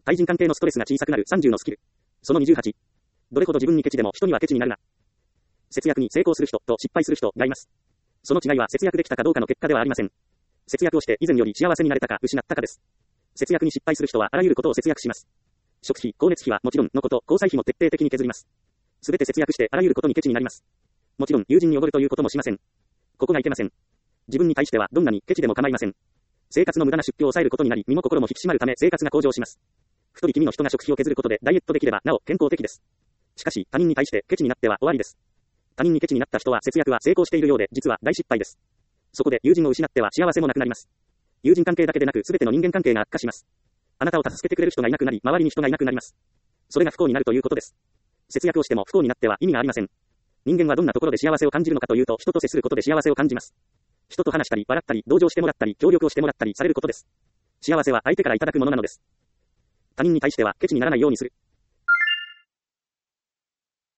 対人関係のストレスが小さくなる30のスキル。その28。どれほど自分にケチでも人にはケチになるな。節約に成功する人と失敗する人がいます。その違いは節約できたかどうかの結果ではありません。節約をして以前より幸せになれたか失ったかです。節約に失敗する人はあらゆることを節約します。食費、光熱費はもちろんのこと、交際費も徹底的に削ります。すべて節約してあらゆることにケチになります。もちろん友人におごるということもしません。ここがいけません。自分に対してはどんなにケチでも構いません。生活の無駄な出費を抑えることになり、身も心も引き締まるため生活が向上します。太り気味の人が食費を削ることでダイエットできればなお健康的です。しかし他人に対してケチになっては終わりです。他人にケチになった人は節約は成功しているようで実は大失敗です。そこで友人を失っては幸せもなくなります。友人関係だけでなく全ての人間関係が悪化します。あなたを助けてくれる人がいなくなり、周りに人がいなくなります。それが不幸になるということです。節約をしても不幸になっては意味がありません。人間はどんなところで幸せを感じるのかというと、人と接することで幸せを感じます。人と話したり、笑ったり、同情してもらったり、協力をしてもらったりされることです。幸せは相手からいただくものなのです。他人に対してはケチにならないようにする。